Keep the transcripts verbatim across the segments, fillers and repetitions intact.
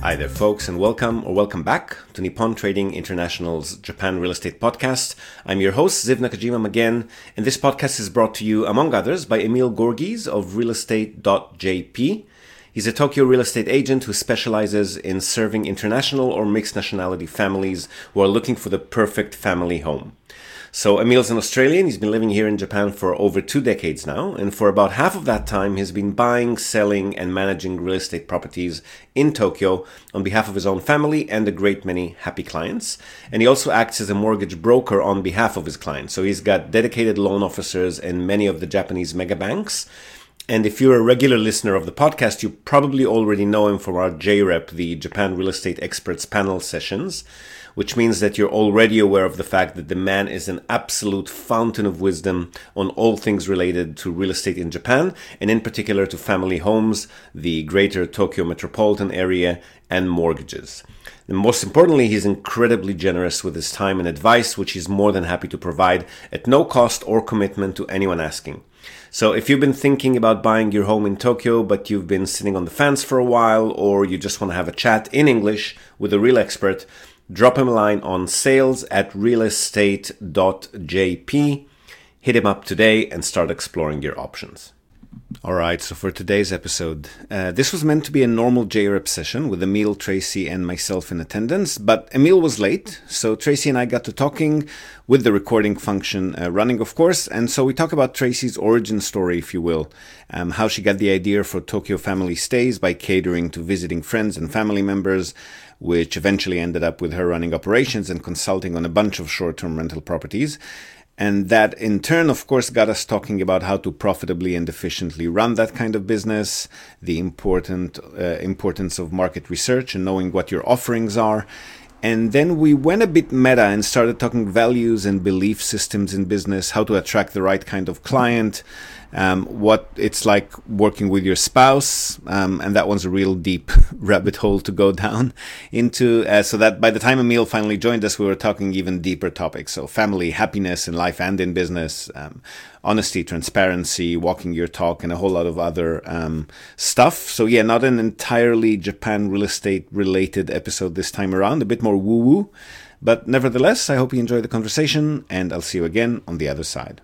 Hi there, folks, and welcome or welcome back to Nippon Trading International's Japan Real Estate Podcast. I'm your host, Ziv Nakajima again, and this podcast is brought to you, among others, by Emil Gorgies of real estate dot j p. He's a Tokyo real estate agent who specializes in serving international or mixed nationality families who are looking for the perfect family home. So Emil's an Australian. He's been living here in Japan for over two decades now, and for about half of that time he's been buying, selling, and managing real estate properties in Tokyo on behalf of his own family and a great many happy clients. And he also acts as a mortgage broker on behalf of his clients. So he's got dedicated loan officers in many of the Japanese mega banks. And if you're a regular listener of the podcast, you probably already know him from our J REP, the Japan Real Estate Experts Panel sessions, which means that you're already aware of the fact that the man is an absolute fountain of wisdom on all things related to real estate in Japan, and in particular to family homes, the greater Tokyo metropolitan area, and mortgages. And most importantly, he's incredibly generous with his time and advice, which he's more than happy to provide at no cost or commitment to anyone asking. So if you've been thinking about buying your home in Tokyo, but you've been sitting on the fence for a while, or you just want to have a chat in English with a real expert, drop him a line on sales at real estate dot j p. Hit him up today and start exploring your options. All right, so for today's episode, uh, this was meant to be a normal J REP session with Emil, Tracy, and myself in attendance, but Emil was late, so Tracy and I got to talking with the recording function uh, running, of course, and so we talk about Tracy's origin story, if you will, um, how she got the idea for Tokyo family stays by catering to visiting friends and family members, which eventually ended up with her running operations and consulting on a bunch of short-term rental properties. And that in turn, of course, got us talking about how to profitably and efficiently run that kind of business, the important uh, importance of market research and knowing what your offerings are. And then we went a bit meta and started talking values and belief systems in business, how to attract the right kind of client, um, what it's like working with your spouse. Um, and that one's a real deep rabbit hole to go down into. Uh, so that by the time Emil finally joined us, we were talking even deeper topics. So family, happiness in life and in business, um, honesty, transparency, walking your talk, and a whole lot of other um, stuff. So yeah, not an entirely Japan real estate related episode this time around, a bit more woo-woo. But nevertheless, I hope you enjoy the conversation, and I'll see you again on the other side.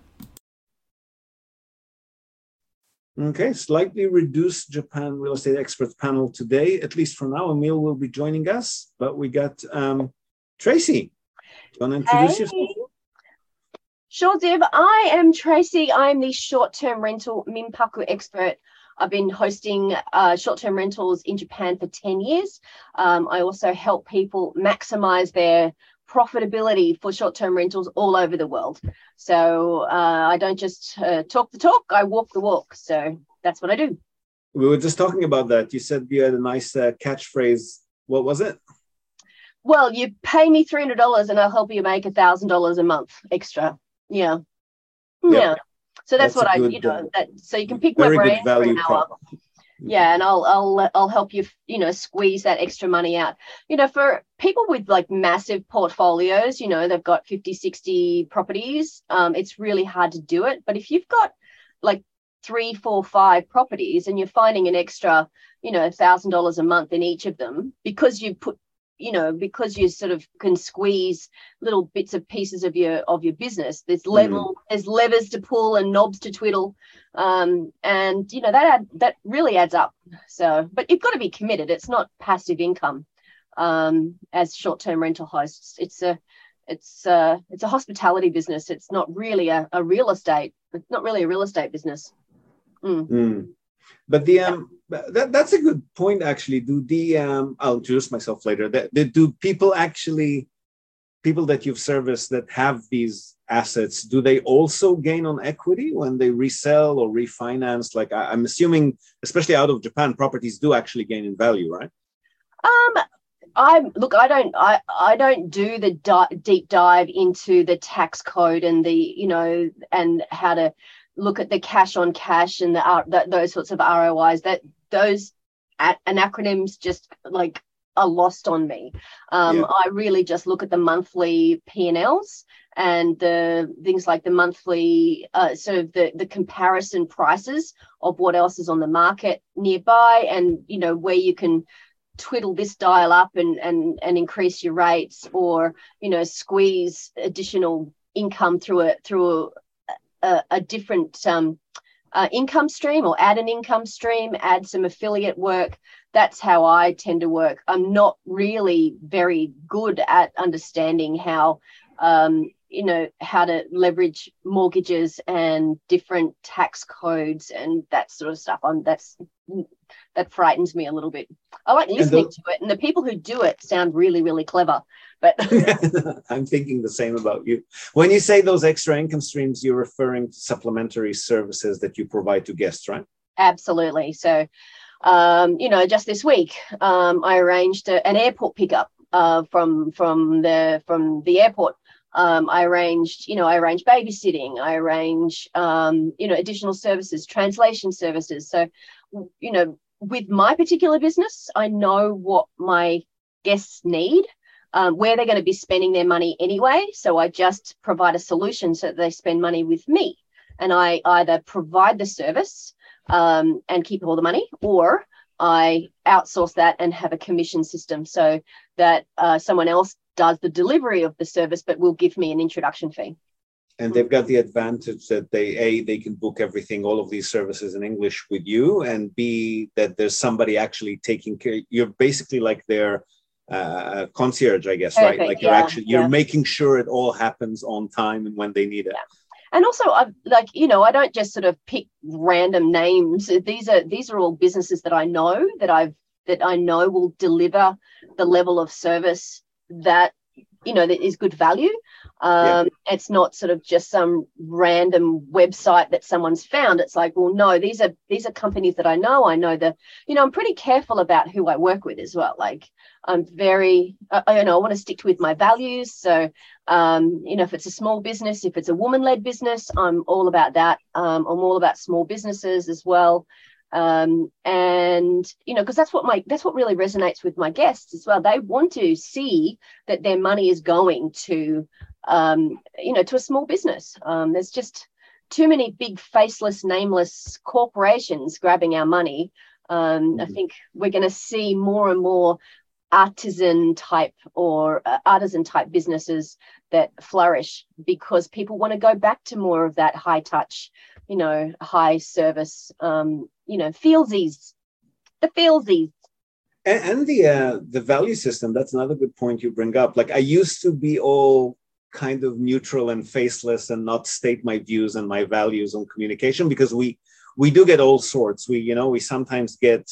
Okay, slightly reduced Japan Real Estate Experts panel today, at least for now. Emil will be joining us, but we got um, Tracy. Do you want to introduce hey. yourself? Sure, Ziv. I am Tracy. I'm the short-term rental Minpaku expert. I've been hosting uh, short-term rentals in Japan for ten years. Um, I also help people maximize their profitability for short-term rentals all over the world. So uh, I don't just uh, talk the talk, I walk the walk. So that's what I do. We were just talking about that. You said you had a nice uh, catchphrase. What was it? Well, you pay me three hundred dollars and I'll help you make one thousand dollars a month extra. Yeah. Yeah. yeah. So that's, that's what I, good, you know, that, so you can pick my brain for an hour. Yeah, and I'll I'll I'll help you, you know, squeeze that extra money out. You know, for people with like massive portfolios, you know, they've got fifty, sixty properties. Um, it's really hard to do it. But if you've got like three, four, five properties and you're finding an extra, you know, one thousand dollars a month in each of them because you put, you know, because you sort of can squeeze little bits of pieces of your of your business. There's level, mm. there's levers to pull and knobs to twiddle. Um, and, you know, that add, that really adds up. So, but you've got to be committed. It's not passive income um, as short-term rental hosts. It's a, it's a, it's a hospitality business. It's not really a, a real estate. It's not really a real estate business. Mm. Mm. But the, um, yeah. that, that's a good point, actually. Do the, um, I'll introduce myself later. The, the, do people actually, people that you've serviced that have these assets, do they also gain on equity when they resell or refinance? Like I, I'm assuming, especially out of Japan, properties do actually gain in value, right? Um, I look, I don't, I, I don't do the di- deep dive into the tax code and the, you know, and how to look at the cash on cash and the, uh, the those sorts of R O Is. That those a- acronyms just like are lost on me. Um, yeah. I really just look at the monthly P and Ls and the things like the monthly uh, sort of the, the comparison prices of what else is on the market nearby, and, you know, where you can twiddle this dial up and and and increase your rates, or you know squeeze additional income through a through a, a, a different um, uh, income stream, or add an income stream, add some affiliate work. That's how I tend to work. I'm not really very good at understanding how um, you know how to leverage mortgages and different tax codes and that sort of stuff. I'm that's that frightens me a little bit. I like listening the, to it, and the people who do it sound really, really clever. But I'm thinking the same about you. When you say those extra income streams, you're referring to supplementary services that you provide to guests, right? Absolutely. So, um, you know, just this week, um, I arranged a, an airport pickup uh, from from the from the airport. Um, I arranged, you know, I arranged babysitting. I arrange, um, you know, additional services, translation services. So, you know, with my particular business, I know what my guests need, um, where they're going to be spending their money anyway. So I just provide a solution so that they spend money with me. And I either provide the service um, and keep all the money, or I outsource that and have a commission system so that uh, someone else does the delivery of the service, but will give me an introduction fee. And they've got the advantage that they, A, they can book everything, all of these services in English with you, and B, that there's somebody actually taking care. You're basically like their uh, concierge, I guess, Perfect. right? Like you're yeah, actually, you're yeah. making sure it all happens on time and when they need it. Yeah. And also, I've like, you know, I don't just sort of pick random names. These are, these are all businesses that I know that I've, that I know will deliver the level of service that, you know, that is good value. Um, yeah. It's not sort of just some random website that someone's found. It's like, well, no, these are these are companies that I know. I know that, you know, I'm pretty careful about who I work with as well. Like I'm very, I, you know, I want to stick with my values. So, um, you know, if it's a small business, if it's a woman-led business, I'm all about that. Um, I'm all about small businesses as well. Um, and, you know, because that's what my, that's what really resonates with my guests as well. They want to see that their money is going to, um, you know, to a small business. Um, there's just too many big faceless, nameless corporations grabbing our money. Um, mm-hmm. I think we're going to see more and more artisan type or uh, artisan type businesses that flourish because people want to go back to more of that high touch, you know, high service, um, you know, feelsies, the feelsies. And, and the uh, the value system, that's another good point you bring up. Like I used to be all kind of neutral and faceless and not state my views and my values on communication because we we do get all sorts. We, you know, we sometimes get,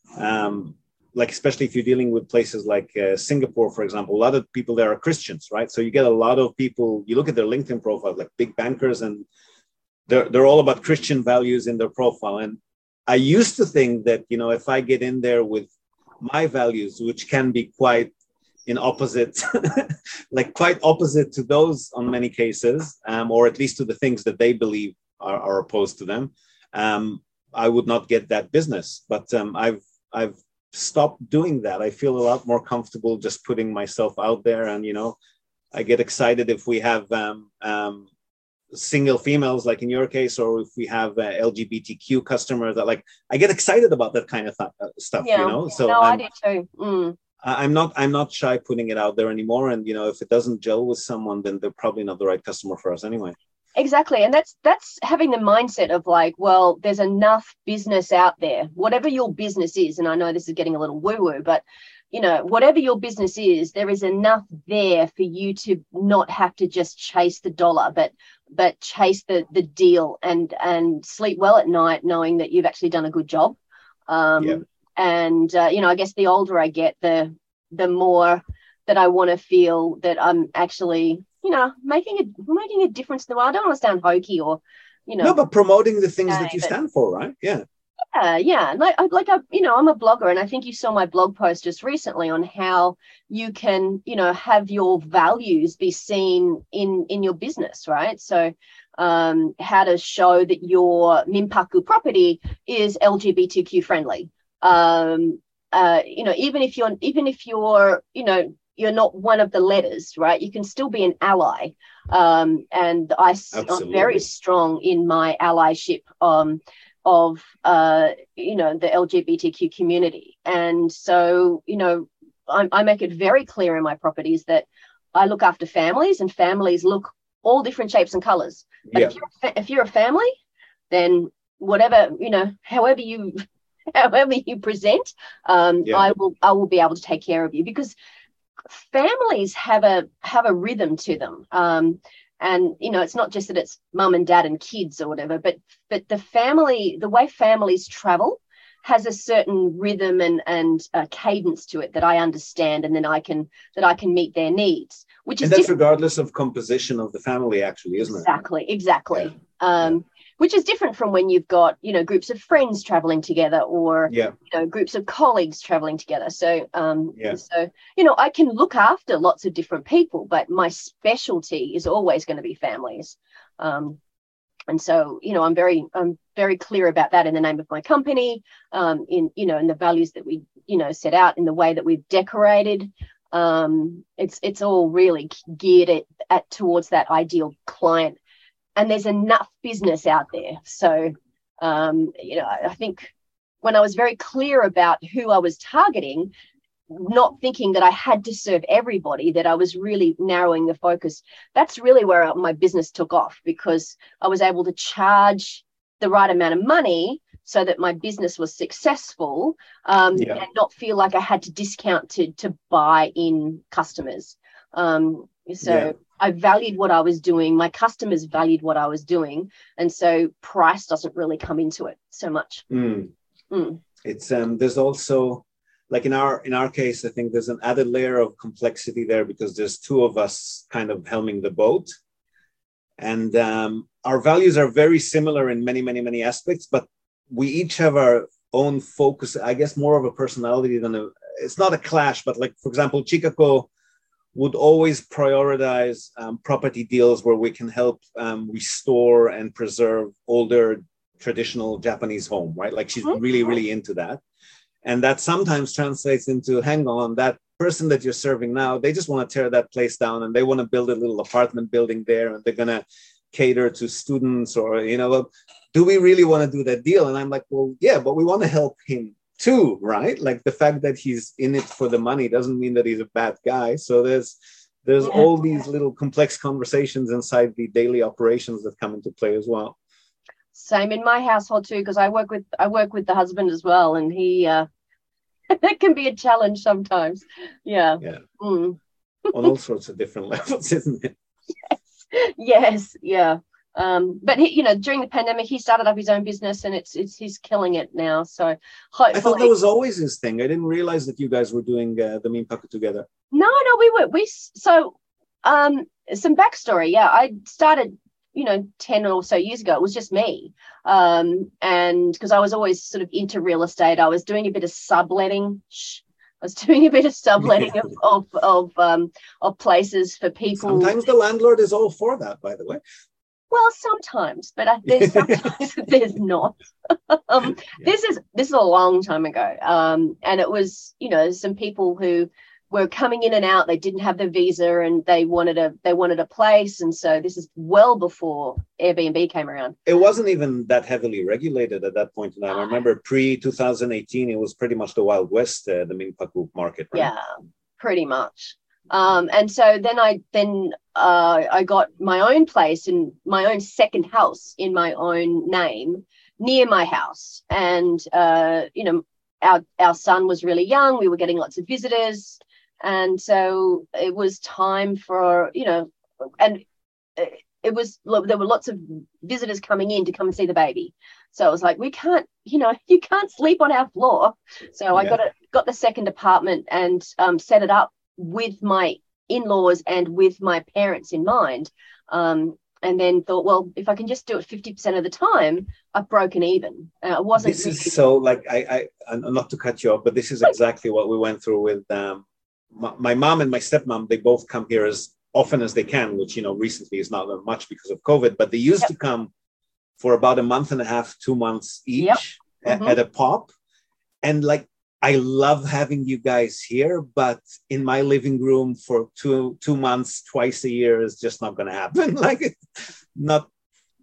um, like, especially if you're dealing with places like uh, Singapore, for example, a lot of people there are Christians, right? So you get a lot of people, you look at their LinkedIn profile, like big bankers, and they're, they're all about Christian values in their profile. And I used to think that, you know, if I get in there with my values, which can be quite in opposite, like quite opposite to those on many cases, um, or at least to the things that they believe are, are opposed to them, um, I would not get that business. But um, I've I've stopped doing that. I feel a lot more comfortable just putting myself out there, and you know, I get excited if we have um, um, single females, like in your case, or if we have uh, L G B T Q customers. That like I get excited about that kind of th- uh, stuff. Yeah. You know, so no, I'm, I do too. Mm. I'm not I'm not shy putting it out there anymore. And you know, if it doesn't gel with someone, then they're probably not the right customer for us anyway. Exactly. And that's that's having the mindset of like, well, there's enough business out there, whatever your business is. And I know this is getting a little woo-woo, but, you know, whatever your business is, there is enough there for you to not have to just chase the dollar, but but chase the the deal and and sleep well at night knowing that you've actually done a good job. Um, yeah. And, uh, you know, I guess the older I get, the the more that I want to feel that I'm actually, you know, making a making a difference in the world. I don't want to sound hokey or, you know. No, but promoting the things that you stand for, right? Yeah. Yeah, yeah. Like, like I, you know, I'm a blogger, and I think you saw my blog post just recently on how you can, you know, have your values be seen in in your business, right? So, um, how to show that your Minpaku property is L G B T Q friendly. Um, uh, you know, even if you're, even if you're, you know, you're not one of the letters, right? You can still be an ally. Um, and I, I'm very strong in my allyship. Um, of, uh, you know, the L G B T Q community. And so, you know, I, I make it very clear in my properties that I look after families, and families look all different shapes and colors. But yeah. if, you're, if you're a family, then whatever, you know, however you, however you present, um, yeah. I will, I will be able to take care of you, because families have a, have a rhythm to them. Um, And, you know, it's not just that it's mum and dad and kids or whatever, but but the family, the way families travel has a certain rhythm and, and uh, cadence to it that I understand, and then I can, that I can meet their needs, which is And that's different. regardless of composition of the family, actually, isn't exactly, it? Exactly, exactly. Yeah. Um, yeah. Which is different from when you've got, you know, groups of friends traveling together, or, yeah. you know, groups of colleagues traveling together. So, um, yeah. so, you know, I can look after lots of different people, but my specialty is always going to be families. Um, and so, you know, I'm very, I'm very clear about that in the name of my company, um, in, you know, in the values that we, you know, set out, in the way that we've decorated. Um, it's, it's all really geared at, at towards that ideal client. And there's enough business out there. So, um, you know, I think when I was very clear about who I was targeting, not thinking that I had to serve everybody, that I was really narrowing the focus, that's really where my business took off, because I was able to charge the right amount of money so that my business was successful, um, yeah. and not feel like I had to discount to, to buy in customers. Um, so. Yeah. I valued what I was doing. My customers valued what I was doing. And so price doesn't really come into it so much. Mm. Mm. It's um, there's also, like in our in our case, I think there's an added layer of complexity there, because there's two of us kind of helming the boat. And um, our values are very similar in many, many, many aspects, but we each have our own focus, I guess, more of a personality than a, it's not a clash, but like, for example, Chikako would always prioritize um, property deals where we can help um, restore and preserve older traditional Japanese home, right? Like she's really, really into that. And that sometimes translates into, hang on, that person that you're serving now, they just want to tear that place down and they want to build a little apartment building there, and they're going to cater to students, or, you know, do we really want to do that deal? And I'm like, well, yeah, but we want to help him too, right? Like the fact that he's in it for the money doesn't mean that he's a bad guy. So there's there's yeah. all these little complex conversations inside the daily operations that come into play as well. Same in my household too, because I work with I work with the husband as well, and he uh that can be a challenge sometimes. Yeah. Yeah. Mm. On all sorts of different levels, isn't it? Yes. Yes. Yeah. Um, but he, you know, during the pandemic, he started up his own business, and it's it's he's killing it now. So hopefully, I thought that was always his thing. I didn't realize that you guys were doing uh, the Minpaku together. No, no, we were we so um some backstory. Yeah, I started, you know, ten or so years ago. It was just me, um, and because I was always sort of into real estate, I was doing a bit of subletting. Shh. I was doing a bit of subletting of of of, um, of places for people. Sometimes the landlord is all for that, by the way. Well, sometimes, but I, there's sometimes there's not. um, yeah. This is this is a long time ago, um, and it was, you know, some people who were coming in and out. They didn't have the visa, and they wanted a they wanted a place, and so this is well before Airbnb came around. It wasn't even that heavily regulated at that point in time. I remember pre twenty eighteen, it was pretty much the Wild West, uh, the Minpaku market. Right? Yeah, pretty much. Um, and so then I then uh, I got my own place in my own second house in my own name near my house. And, uh, you know, our, our son was really young. We were getting lots of visitors. And so it was time for, you know, and it was, there were lots of visitors coming in to come and see the baby. So it was like, we can't, you know, you can't sleep on our floor. So yeah. I got a, got the second apartment and um, set it up with my in-laws and with my parents in mind, um, and then thought, well, if I can just do it fifty percent of the time, I've broken even. Uh, it wasn't. This is so like I, I, not to cut you off, but this is exactly what we went through with um, my, my mom and my stepmom. They both come here as often as they can, which, you know, recently is not much because of COVID, but they used yep. to come for about a month and a half, two months each yep. mm-hmm. at, at a pop, and like. I love having you guys here, but in my living room for two two months, twice a year is just not going to happen. Like, it's not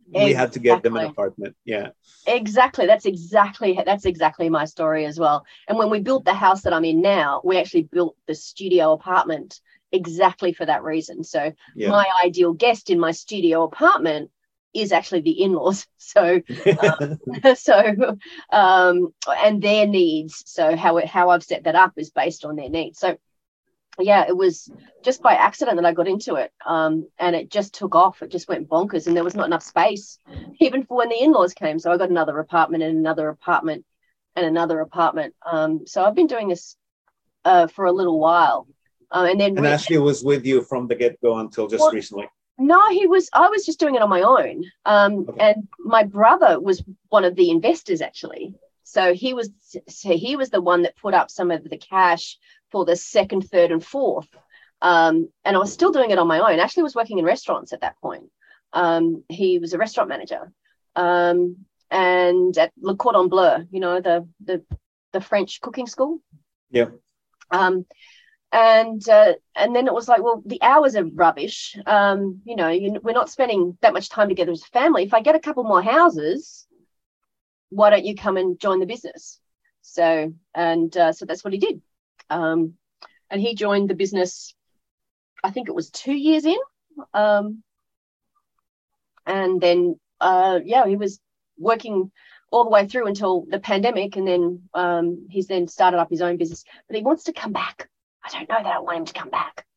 we had to get them an apartment. Yeah. Exactly. That's exactly that's exactly my story as well. And when we built the house that I'm in now, we actually built the studio apartment exactly for that reason. So yeah. my ideal guest in my studio apartment is actually the in-laws. So, um, so, um, and their needs. So how it, how I've set that up is based on their needs. So, yeah, it was just by accident that I got into it, um, and it just took off. It just went bonkers, and there was not enough space even for when the in-laws came. So I got another apartment and another apartment and another apartment. Um, so I've been doing this uh, for a little while, um, and then and Ashley was with you from the get-go until just well, recently. No, he was. I was just doing it on my own, um, okay. and my brother was one of the investors actually. So he was. So he was the one that put up some of the cash for the second, third, and fourth. Um, and I was still doing it on my own. Ashley was working in restaurants at that point. Um, he was a restaurant manager. Um, and at Le Cordon Bleu, you know, the the the French cooking school. Yeah. Um, and uh, and then it was like, well, the hours are rubbish. Um, you know, you, we're not spending that much time together as a family. If I get a couple more houses, why don't you come and join the business? So, and uh, so that's what he did. Um, and he joined the business, I think it was two years in. Um, and then, uh, yeah, he was working all the way through until the pandemic. And then um, he's then started up his own business. But he wants to come back. I don't know that I want him to come back.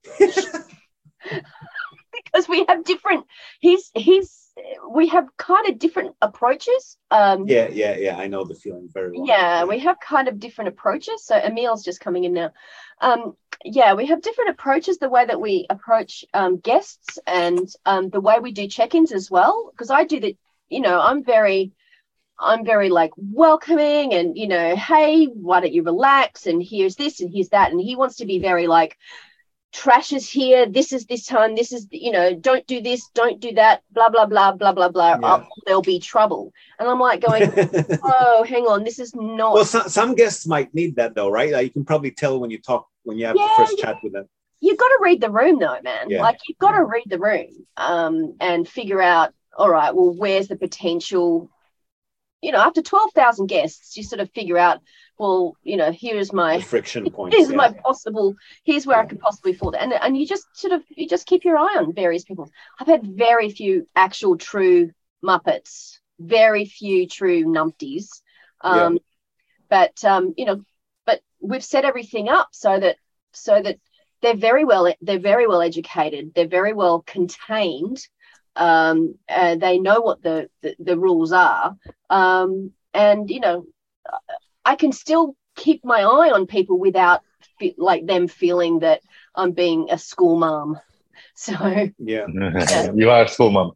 Because we have different, he's, he's, we have kind of different approaches. Um, yeah, yeah, yeah. I know the feeling very well. Yeah, we have kind of different approaches. So Emil's just coming in now. Um, yeah, we have different approaches, the way that we approach um, guests and um, the way we do check-ins as well. Because I do the, you know, I'm very, I'm very like welcoming and, you know, hey, why don't you relax? And here's this and here's that. And he wants to be very like, trash is here, this is this time, this is, you know, don't do this, don't do that, blah blah blah blah blah blah. Yeah. Oh, there'll be trouble. And I'm like going, oh, hang on, this is not. Well, some, some guests might need that though, right? Like you can probably tell when you talk, when you have yeah, the first chat with them. You've got to read the room though, man. Yeah. Like you've got to read the room um and figure out, all right, well, where's the potential? You know, after twelve thousand guests, you sort of figure out, well, you know, here's my the friction point. Here's yeah. my possible, here's where yeah. I could possibly fall. And and you just sort of, you just keep your eye on various people. I've had very few actual true Muppets, very few true numpties. Um, yeah. But, um, you know, but we've set everything up so that, so that they're very well, they're very well educated. They're very well contained. Um, uh, they know what the, the, the rules are. Um, and, you know, I can still keep my eye on people without fe- like them feeling that I'm being a school mom. So, yeah. yeah. You are a school mom.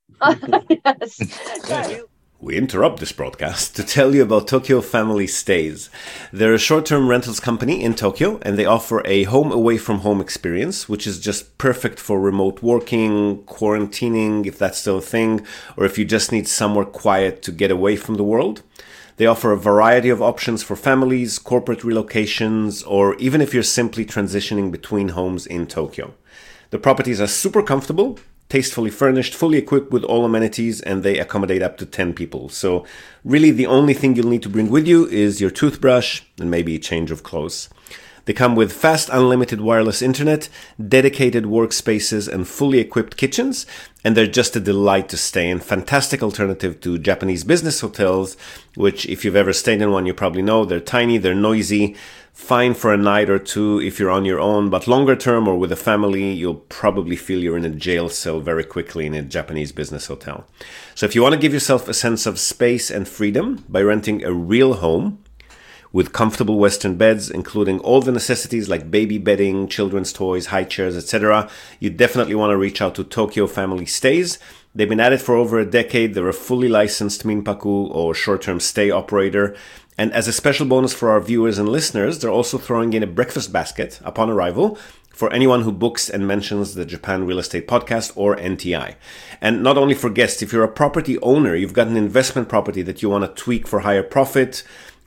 Yes. So, we interrupt this broadcast to tell you about Tokyo Family Stays. They're a short-term rentals company in Tokyo, and they offer a home away from home experience, which is just perfect for remote working, quarantining, if that's still a thing, or if you just need somewhere quiet to get away from the world. They offer a variety of options for families, corporate relocations, or even if you're simply transitioning between homes in Tokyo. The properties are super comfortable, tastefully furnished, fully equipped with all amenities, and they accommodate up to ten people. So really the only thing you'll need to bring with you is your toothbrush and maybe a change of clothes. They come with fast unlimited wireless internet, dedicated workspaces, and fully equipped kitchens, and they're just a delight to stay in. Fantastic alternative to Japanese business hotels, which if you've ever stayed in one, you probably know they're tiny, they're noisy, fine for a night or two if you're on your own, but longer term or with a family, you'll probably feel you're in a jail cell very quickly in a Japanese business hotel. So if you want to give yourself a sense of space and freedom by renting a real home, with comfortable Western beds, including all the necessities like baby bedding, children's toys, high chairs, et cetera, you definitely want to reach out to Tokyo Family Stays. They've been at it for over a decade. They're a fully licensed Minpaku or short-term stay operator. And as a special bonus for our viewers and listeners, they're also throwing in a breakfast basket upon arrival for anyone who books and mentions the Japan Real Estate Podcast or N T I. And not only for guests, if you're a property owner, you've got an investment property that you want to tweak for higher profit,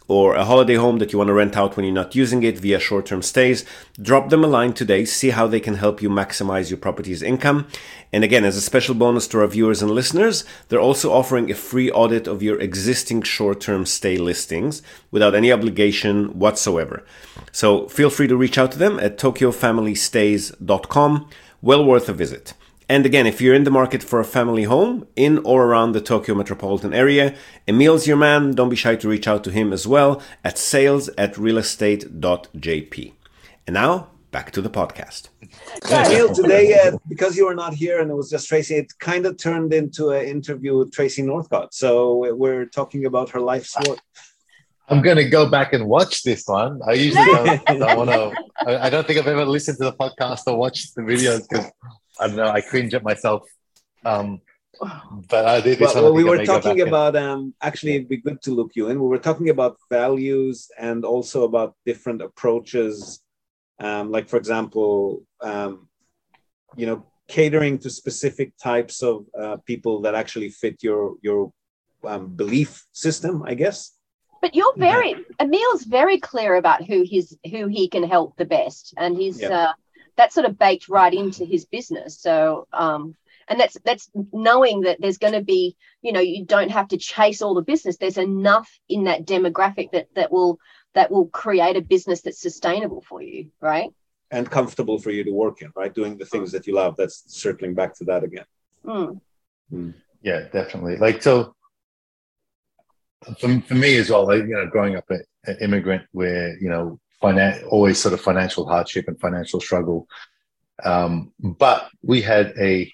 or a holiday home that you want to rent out when you're not using it via short-term stays, drop them a line today, see how they can help you maximize your property's income. And again, as a special bonus to our viewers and listeners, they're also offering a free audit of your existing short-term stay listings without any obligation whatsoever. So feel free to reach out to them at tokyo family stays dot com. Well worth a visit. And again, if you're in the market for a family home in or around the Tokyo metropolitan area, Emil's your man. Don't be shy to reach out to him as well at sales at realestate dot j p. And now, back to the podcast. Yeah, Emil, today, uh, because you were not here and it was just Tracy, it kind of turned into an interview with Tracy Northcott. So we're talking about her life's work. I'm going to go back and watch this one. I usually don't, don't want to. I, I don't think I've ever listened to the podcast or watched the videos because I don't know. I cringe at myself. Um, but I did this well, one. Well, we were talking about. Um, actually, it'd be good to look you in. We were talking about values and also about different approaches. Um, like, for example, um, you know, catering to specific types of uh, people that actually fit your your um, belief system, I guess. But you're very yeah. Emil's very clear about who his who he can help the best, and he's. Yeah. Uh, That's sort of baked right into his business. So, um, and that's that's knowing that there's going to be, you know, you don't have to chase all the business. There's enough in that demographic that that will that will create a business that's sustainable for you, right? And comfortable for you to work in, right? Doing the things that you love. That's circling back to that again. Mm. Mm. Yeah, definitely. Like so, for for me as well. Like, you know, growing up an immigrant, where you know. Finan- always sort of financial hardship and financial struggle. Um, but we had a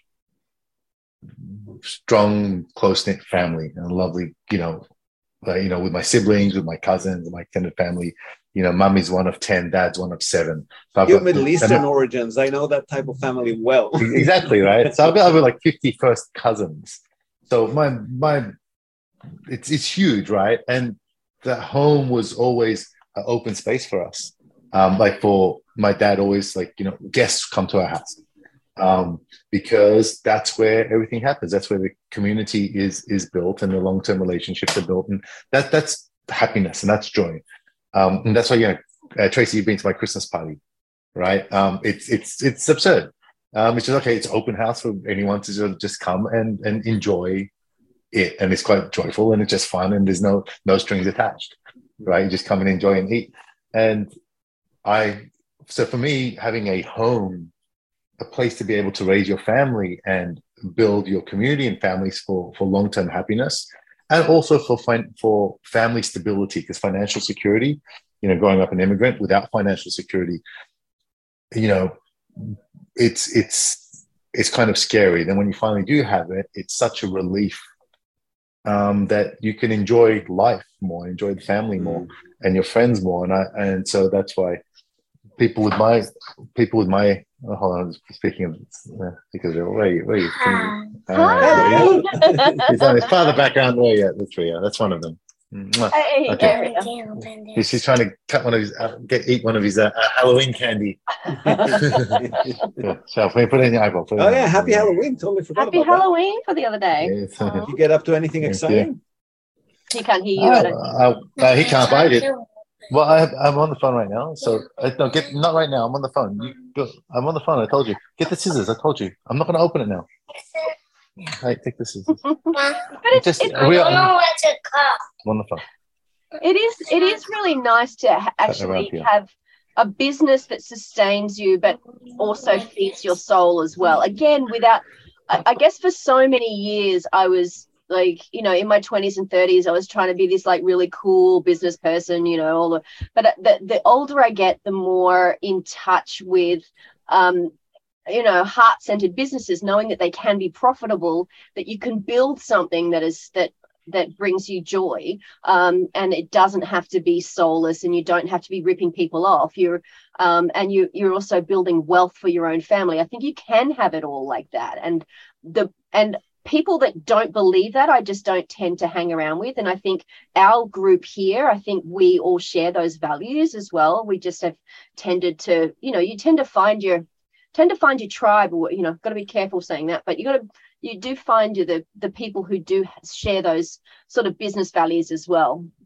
strong, close-knit family and a lovely, you know, uh, you know, with my siblings, with my cousins, my extended family. You know, mummy's one of ten, dad's one of seven. So you have Middle Eastern origins. I know that type of family well. Exactly, right? So I've got over like fifty first cousins. So my, my, it's, it's huge, right? And the home was always an open space for us. Um, like for my dad, always like, you know, guests come to our house um, because that's where everything happens. That's where the community is is built and the long-term relationships are built. And that that's happiness and that's joy. Um, and that's why, you know, uh, Tracy, you've been to my Christmas party, right? Um, it's it's it's absurd. Um, it's just, okay, it's open house for anyone to sort of just come and, and enjoy it. And it's quite joyful and it's just fun and there's no no strings attached. Right, you just come and enjoy and eat. And I, so for me, having a home, a place to be able to raise your family and build your community and families for, for long-term happiness, and also for fin- for family stability, because financial security, you know, growing up an immigrant without financial security, you know, it's it's it's kind of scary. Then when you finally do have it, it's such a relief. Um, that you can enjoy life more, enjoy the family more, and your friends more, and I, and so that's why people with my people with my oh, hold on, speaking of uh, because where are you? Where are you? Uh, he's on his father background. Where yeah, that's where yeah, that's one of them. Hey, okay. He's, she's trying to cut one of his, uh, get eat one of his uh, uh, Halloween candy. Yeah, so we put it in the eyeball. Oh yeah, happy Halloween! Totally forgot happy about Halloween that. For the other day. Yes. Oh. Did you get up to anything Thank exciting? You. He can't hear you. Uh, uh, uh, he can't bite it. Well, I, I'm on the phone right now, so uh, no, get not right now. I'm on the phone. You go, I'm on the phone. I told you. Get the scissors. I told you. I'm not going to open it now. Hey, take the scissors. But it's, Just, it's, I don't know what to cut. I'm on the phone. It is. It is really nice to ha- actually have a business that sustains you, but also feeds your soul as well. Again, without, I, I guess, for so many years, I was like, you know, in my twenties and thirties, I was trying to be this like really cool business person, you know. All the, but the the older I get, the more in touch with, um, you know, heart-centered businesses, knowing that they can be profitable, that you can build something that is that. that brings you joy, um, and it doesn't have to be soulless, and you don't have to be ripping people off. You're um, and you you're also building wealth for your own family. I think you can have it all like that, and the and people that don't believe that, I just don't tend to hang around with. And I think our group here, I think we all share those values as well. We just have tended to, you know, you tend to find your tend to find your tribe, or, you know, got to be careful saying that, but you got to. You do find you the the people who do share those sort of business values as well.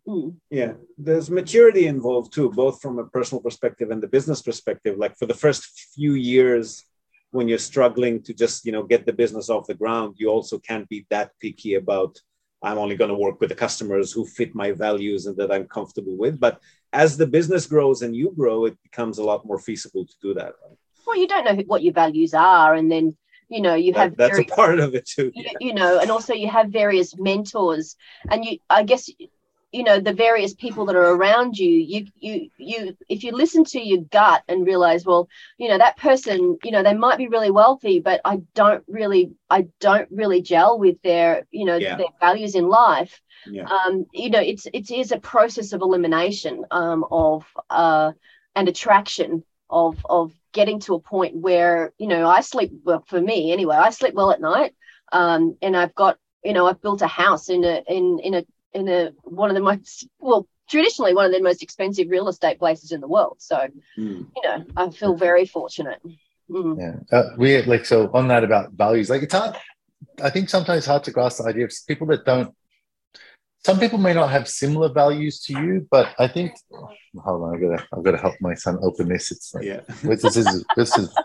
Mm. Yeah, there's maturity involved too, both from a personal perspective and the business perspective. Like for the first few years, when you're struggling to just, you know, get the business off the ground, you also can't be that picky about, I'm only going to work with the customers who fit my values and that I'm comfortable with. But as the business grows and you grow, it becomes a lot more feasible to do that. Right? Well, you don't know what your values are, and then, you know, you that, have that's very, a part of it too. You, you know, and also you have various mentors, and you, I guess, you know, the various people that are around you, you, you, you, if you listen to your gut and realize, well, you know, that person, you know, they might be really wealthy, but I don't really, I don't really gel with their, you know, yeah. their values in life. Yeah. Um, you know, it's, it is a process of elimination, um, of, uh, and attraction of, of getting to a point where, you know, I sleep well, for me anyway, I sleep well at night. Um, and I've got, you know, I've built a house in a, in, in a, in a one of the most, well, traditionally one of the most expensive real estate places in the world. So, mm. you know, I feel very fortunate. Mm. Yeah. Uh, we like, so on that about values, like it's hard, I think sometimes it's hard to grasp the idea of people that don't, some people may not have similar values to you, but I think, hold on, I've got to, I've got to help my son open this. It's like, yeah. this is, this is,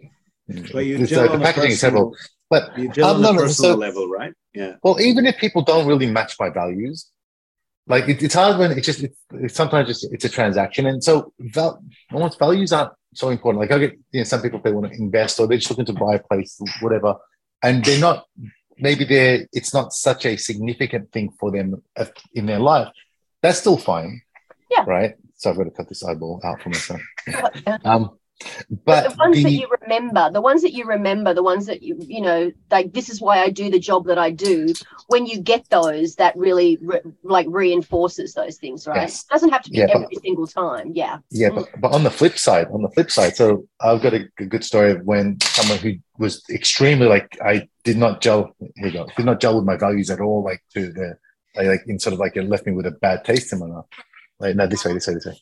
but you this, uh, the packaging is several. But you gel um, on a no, personal so, level, right? Yeah. Well, even if people don't really match my values, like it, it's hard when it's just it's, it's sometimes just it's a transaction, and so val- almost values aren't so important. Like I get, you know, some people they want to invest or they're just looking to buy a place, whatever, and they're not. Maybe they're it's not such a significant thing for them in their life. That's still fine, yeah. Right? So I've got to cut this eyeball out for myself. Yeah. Um, But, but the ones the, that you remember, the ones that you remember, the ones that you, you know, like this is why I do the job that I do. When you get those, that really re, like reinforces those things, right? yes. It doesn't have to be yeah, every but, single time. Yeah. Yeah, mm. but, but on the flip side, on the flip side, so I've got a, a good story of when someone who was extremely like I did not gel. Here you go. Did not gel with my values at all. Like to the like, like in sort of like it left me with a bad taste in my mouth. Like no, this way, this way, this way.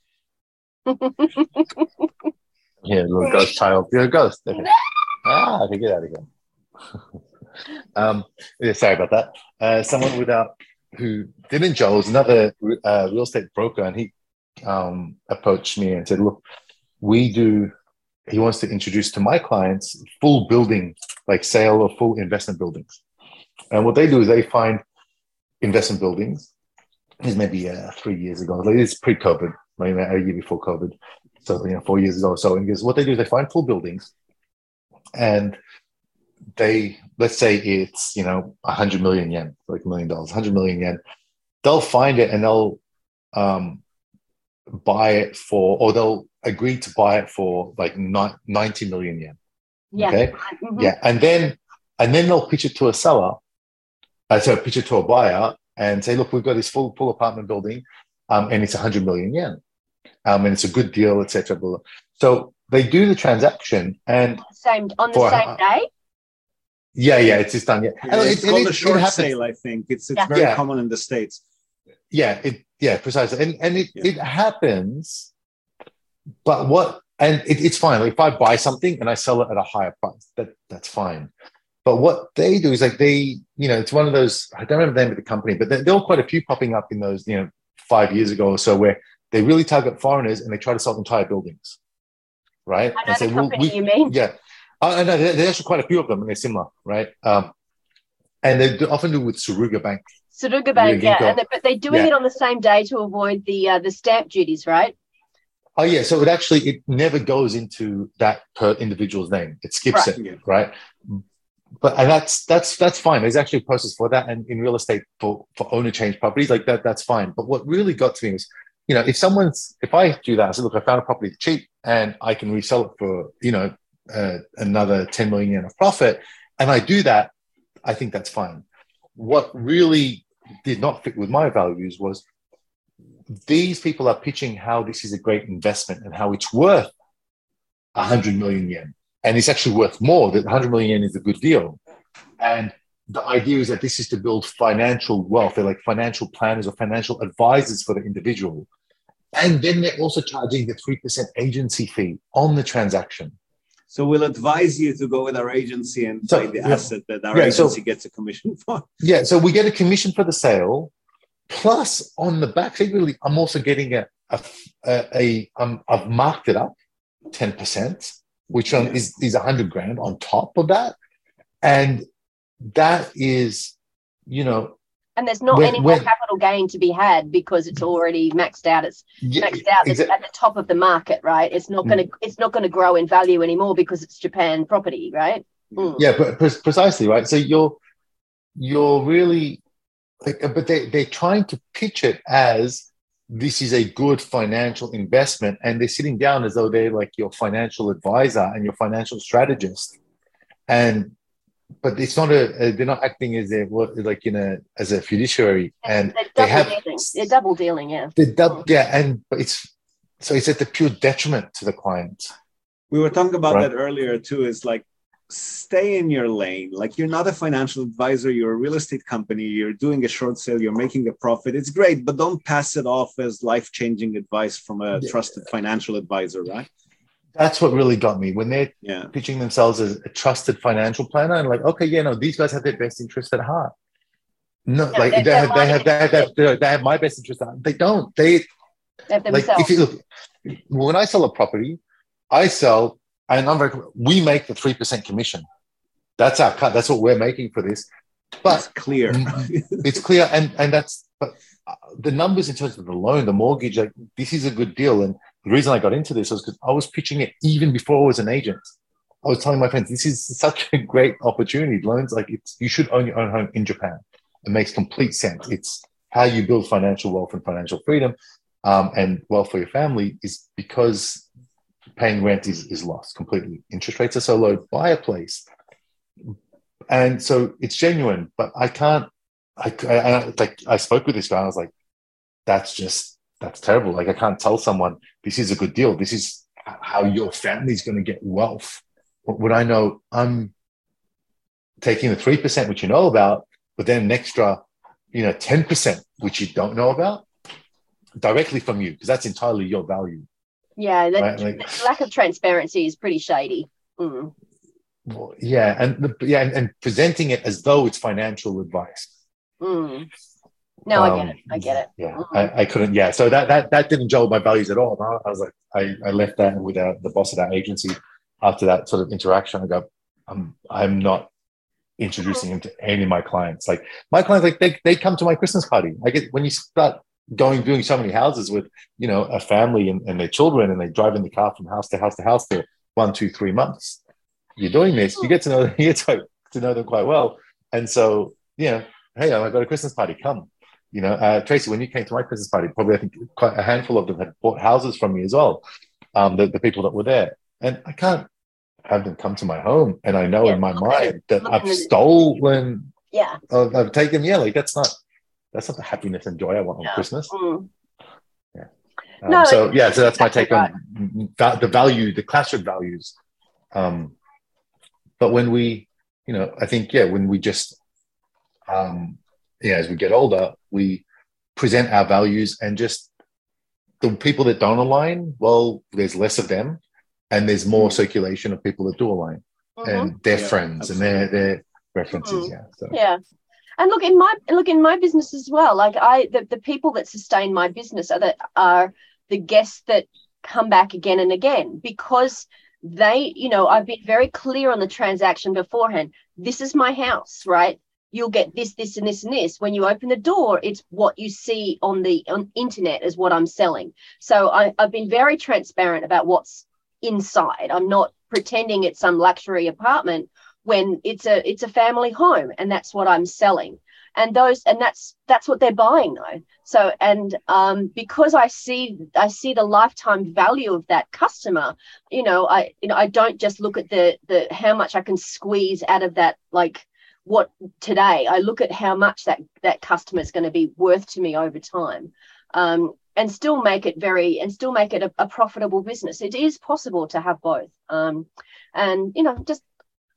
Yeah, little ghost child. You're a ghost. Okay. Ah, I can get out of here. um, yeah, sorry about that. Uh, someone without who didn't gel was another uh, real estate broker, and he um, approached me and said, "Look, we do." He wants to introduce to my clients full building, like sale of full investment buildings. And what they do is they find investment buildings. This is maybe uh, three years ago. Like it's pre-COVID, maybe a year before COVID. So, you know, four years ago or so. And because what they do is they find full buildings and they, let's say it's, you know, one hundred million yen, like a million dollars, one hundred million yen. They'll find it and they'll um, buy it for, or they'll agree to buy it for like ninety million yen. Yeah. Okay. Mm-hmm. Yeah. And then, and then they'll pitch it to a seller, uh, so pitch it to a buyer and say, look, we've got this full, full apartment building um, and it's one hundred million yen. Um, and it's a good deal, et cetera. So they do the transaction and same on the for, same uh, day. Yeah, yeah, it's just done. Yeah, yeah it's it, called it, a short it sale. I think it's it's yeah. very yeah. common in the States. Yeah, it yeah precisely, and and it, yeah. it happens. But what and it, it's fine. Like if I buy something and I sell it at a higher price, that that's fine. But what they do is like they, you know, it's one of those. I don't remember the name of the company, but there, there were quite a few popping up in those, you know, five years ago or so where. They really target foreigners and they try to sell entire buildings, right? I know and the say, company well, we, you mean? Yeah. I know there's actually quite a few of them and they're similar, right? Um, and they do, often do with Suruga Bank. Suruga Bank, yeah. And they, but they're doing yeah. it on the same day to avoid the uh, the stamp duties, right? Oh, yeah. So it actually, it never goes into that per individual's name. It skips right. it, right? But and that's that's that's fine. There's actually a process for that. And in real estate, for, for owner change properties, like that, that's fine. But what really got to me was, you know, if someone's, if I do that, I say, look, I found a property cheap and I can resell it for, you know, uh, another ten million yen of profit, and I do that, I think that's fine. What really did not fit with my values was these people are pitching how this is a great investment and how it's worth one hundred million yen. And it's actually worth more, that one hundred million yen is a good deal. And the idea is that this is to build financial wealth. They're like financial planners or financial advisors for the individual. And then they're also charging the three percent agency fee on the transaction. So we'll advise you to go with our agency and so, buy the yeah, asset that our yeah, agency so, gets a commission for. Yeah, so we get a commission for the sale, Plus, on the back, secretly, I'm also getting a, a, a, a um, I've marked it up ten percent, which um, is, is one hundred grand on top of that. And that is, you know, and there's not when, any more when, capital gain to be had because it's already maxed out. It's yeah, maxed out exactly. at the top of the market, right? It's not going to it's not going to grow in value anymore because it's Japan property, right? Mm. Yeah, but precisely, right. So you're you're really, like, but they they're trying to pitch it as this is a good financial investment, and they're sitting down as though they're like your financial advisor and your financial strategist, and. But it's not a, a. They're not acting as a like in a as a fiduciary, and they're they have dealing. They're double dealing, yeah. They're double, yeah, and but it's so it's at the pure detriment to the client. We were talking about right? that earlier too. Is like stay in your lane. Like you're not a financial advisor. You're a real estate company. You're doing a short sale. You're making a profit. It's great, but don't pass it off as life-changing advice from a yeah. trusted financial advisor, right? That's what really got me when they're yeah. pitching themselves as a trusted financial planner. And like, okay, yeah, no, these guys have their best interest at heart. No, yeah, like they, they, have, they, have, they, have, they, have, they have my best interest at heart. They don't. They, they have like if you look, when I sell a property, I sell, and I'm very, we make the three percent commission. That's our cut. That's what we're making for this. But it's clear. It's clear, and and that's but the numbers in terms of the loan, the mortgage, like this is a good deal. And the reason I got into this was because I was pitching it even before I was an agent. I was telling my friends, this is such a great opportunity. Loans, like it's, you should own your own home in Japan. It makes complete sense. It's how you build financial wealth and financial freedom um, and wealth for your family is because paying rent is, is lost completely. Interest rates are so low, buy a place. And so it's genuine, but I can't, I, I, I like, I spoke with this guy. I was like, that's just, that's terrible. Like I can't tell someone this is a good deal. This is how your family's going to get wealth. But would I know I'm taking the three percent, which you know about, but then an extra, you know, ten percent, which you don't know about directly from you, because that's entirely your value. Yeah. The, right? like, the lack of transparency is pretty shady. Mm. Well, yeah. And the, yeah. And, and presenting it as though it's financial advice. Mm. No, I get it. I get it. Yeah, mm-hmm. I, I couldn't. Yeah, so that that that didn't gel with my values at all. I was like, I, I left that with our, the boss of that agency after that sort of interaction. I go, I'm I'm not introducing him to any of my clients. Like my clients, like they they come to my Christmas party. I get when you start going doing so many houses with you know a family and, and their children, and they drive in the car from house to house to house for one, two, three months. You're doing this. You get to know you get to, to know them quite well, and so you know, hey, I got a Christmas party. Come. You know, uh, Tracy, when you came to my Christmas party, probably I think quite a handful of them had bought houses from me as well, um, the, the people that were there. And I can't have them come to my home. And I know yeah, in my mind that I've stolen, yeah, I've, I've taken, yeah, like that's not, that's not the happiness and joy I want on yeah. Christmas. Mm. Yeah. Um, no, so, yeah, so that's my take right. on va- the value, the clash of values. Um, but when we, you know, I think, yeah, when we just, um, yeah, as we get older, we present our values and just the people that don't align, well, there's less of them and there's more circulation of people that do align mm-hmm. and their yeah, friends absolutely. and their, their references. Mm-hmm. Yeah. So. Yeah. And look in my, look in my business as well. Like I, the, the people that sustain my business are that are the guests that come back again and again because they, you know, I've been very clear on the transaction beforehand. This is my house, right? You'll get this, this, and this, and this. When you open the door, it's what you see on the on internet is what I'm selling. So I, I've been very transparent about what's inside. I'm not pretending it's some luxury apartment when it's a it's a family home, and that's what I'm selling. And those and that's that's what they're buying though. So and um, because I see I see the lifetime value of that customer, you know, I you know I don't just look at the the how much I can squeeze out of that like. What today I look at how much that that customer is going to be worth to me over time um, and still make it very and still make it a, a profitable business. It is possible to have both um, and you know just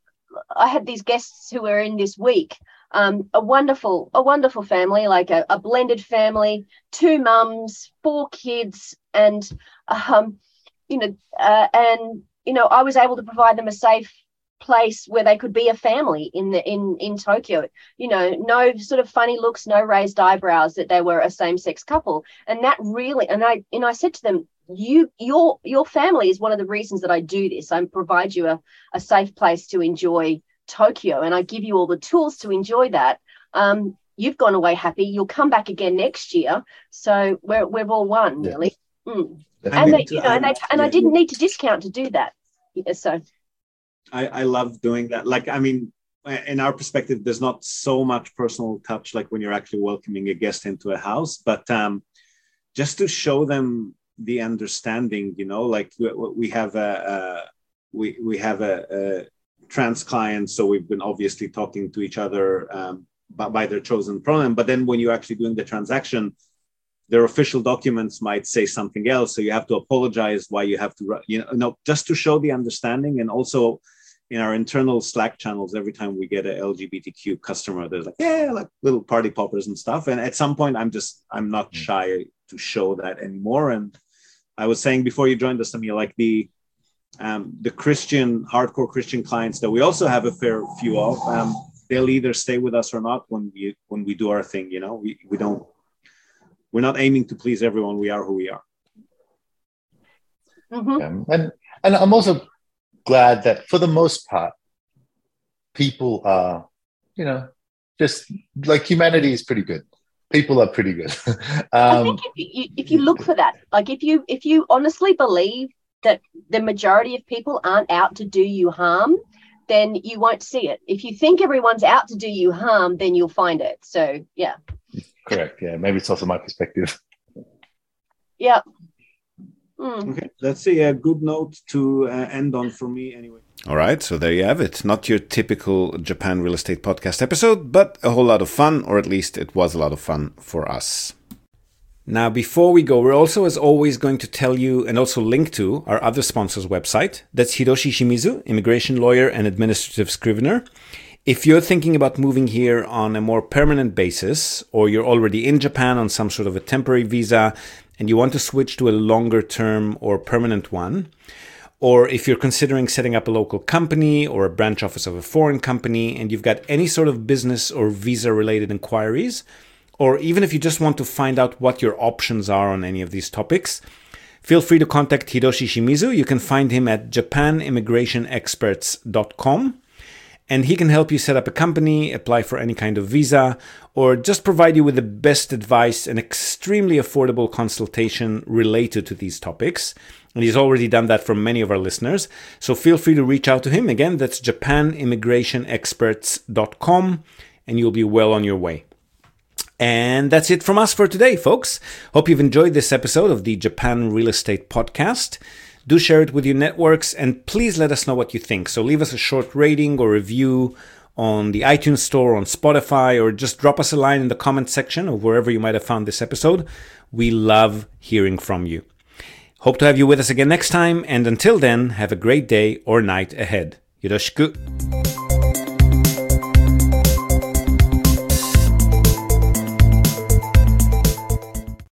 I had these guests who were in this week um, a wonderful a wonderful family like a, a blended family, two mums, four kids and um, you know uh, and you know I was able to provide them a safe place where they could be a family in the in in Tokyo. You know, no sort of funny looks, no raised eyebrows, that they were a same-sex couple. And that really, and I and I said to them, you your your family is one of the reasons that I do this. I provide you a, a safe place to enjoy Tokyo, and I give you all the tools to enjoy that. Um, you've gone away happy. You'll come back again next year. So we're we've all won, yeah. really. Mm. And they, you know, and they and yeah. I didn't need to discount to do that. Yeah, so. I, I love doing that. Like, I mean, in our perspective, there's not so much personal touch like when you're actually welcoming a guest into a house, but um, just to show them the understanding, you know, like we have a, a we we have a, a trans client, so we've been obviously talking to each other um, by, by their chosen pronoun. But then when you're actually doing the transaction, their official documents might say something else, so you have to apologize why you have to, you know, just to show the understanding. And also, in our internal Slack channels, every time we get a L G B T Q customer, there's like, yeah, like little party poppers and stuff. And at some point, I'm just, I'm not shy to show that anymore. And I was saying before you joined us, Emil, like the um, the Christian, hardcore Christian clients that we also have a fair few of, um, they'll either stay with us or not when we when we do our thing. You know, we we don't, we're not aiming to please everyone. We are who we are. Mm-hmm. Um, and and I'm also glad that for the most part, people are, you know, just like humanity is pretty good. People are pretty good. um, I think if you, if you look for that, like if you if you honestly believe that the majority of people aren't out to do you harm, then you won't see it. If you think everyone's out to do you harm, then you'll find it. So yeah. Correct. Yeah. Maybe it's also my perspective. Yeah. Mm. Okay, that's a, a good note to uh, end on for me anyway. All right, so there you have it. Not your typical Japan Real Estate Podcast episode, but a whole lot of fun, or at least it was a lot of fun for us. Now, before we go, we're also, as always, going to tell you and also link to our other sponsor's website. That's Hiroshi Shimizu, immigration lawyer and administrative scrivener. If you're thinking about moving here on a more permanent basis, or you're already in Japan on some sort of a temporary visa, and you want to switch to a longer term or permanent one, or if you're considering setting up a local company or a branch office of a foreign company, and you've got any sort of business or visa related inquiries, or even if you just want to find out what your options are on any of these topics, feel free to contact Hiroshi Shimizu. You can find him at japan immigration experts dot com. And he can help you set up a company, apply for any kind of visa, or just provide you with the best advice and extremely affordable consultation related to these topics. And he's already done that for many of our listeners. So feel free to reach out to him. Again, that's japan immigration experts dot com, and you'll be well on your way. And that's it from us for today, folks. Hope you've enjoyed this episode of the Japan Real Estate Podcast. Do share it with your networks, and please let us know what you think. So leave us a short rating or review on the iTunes Store, on Spotify, or just drop us a line in the comment section of wherever you might have found this episode. We love hearing from you. Hope to have you with us again next time, and until then, have a great day or night ahead. Yoroshiku.